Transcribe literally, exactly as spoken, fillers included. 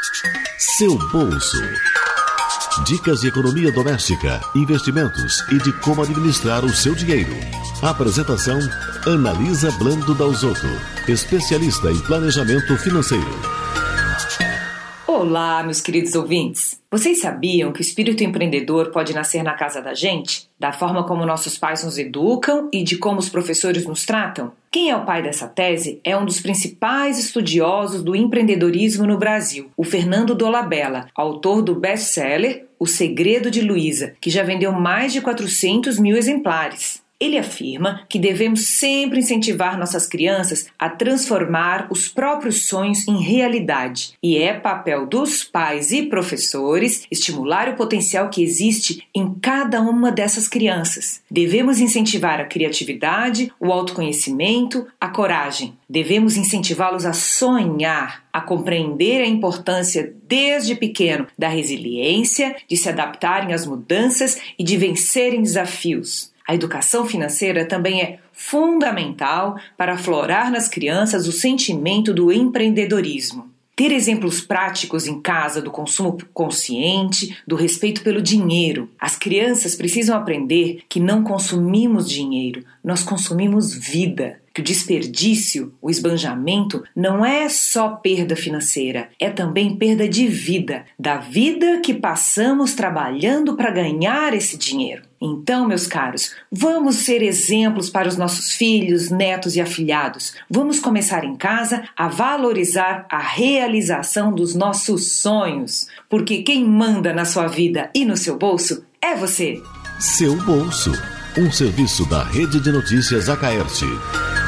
Seu bolso. Dicas de economia doméstica, investimentos e de como administrar o seu dinheiro. Apresentação: Analisa Blando Dalzotto, especialista em planejamento financeiro. Olá, meus queridos ouvintes. Vocês sabiam que o espírito empreendedor pode nascer na casa da gente? Da forma como nossos pais nos educam e de como os professores nos tratam? Quem é o pai dessa tese é um dos principais estudiosos do empreendedorismo no Brasil, o Fernando Dolabella, autor do best-seller O Segredo de Luísa, que já vendeu mais de quatrocentos mil exemplares. Ele afirma que devemos sempre incentivar nossas crianças a transformar os próprios sonhos em realidade. E é papel dos pais e professores estimular o potencial que existe em cada uma dessas crianças. Devemos incentivar a criatividade, o autoconhecimento, a coragem. Devemos incentivá-los a sonhar, a compreender a importância desde pequeno da resiliência, de se adaptarem às mudanças e de vencerem desafios. A educação financeira também é fundamental para aflorar nas crianças o sentimento do empreendedorismo. Ter exemplos práticos em casa do consumo consciente, do respeito pelo dinheiro. As crianças precisam aprender que não consumimos dinheiro, nós consumimos vida. Que o desperdício, o esbanjamento, não é só perda financeira, é também perda de vida, da vida que passamos trabalhando para ganhar esse dinheiro. Então, meus caros, vamos ser exemplos para os nossos filhos, netos e afilhados. Vamos começar em casa a valorizar a realização dos nossos sonhos, porque quem manda na sua vida e no seu bolso é você. Seu bolso, um serviço da Rede de Notícias Acaerte.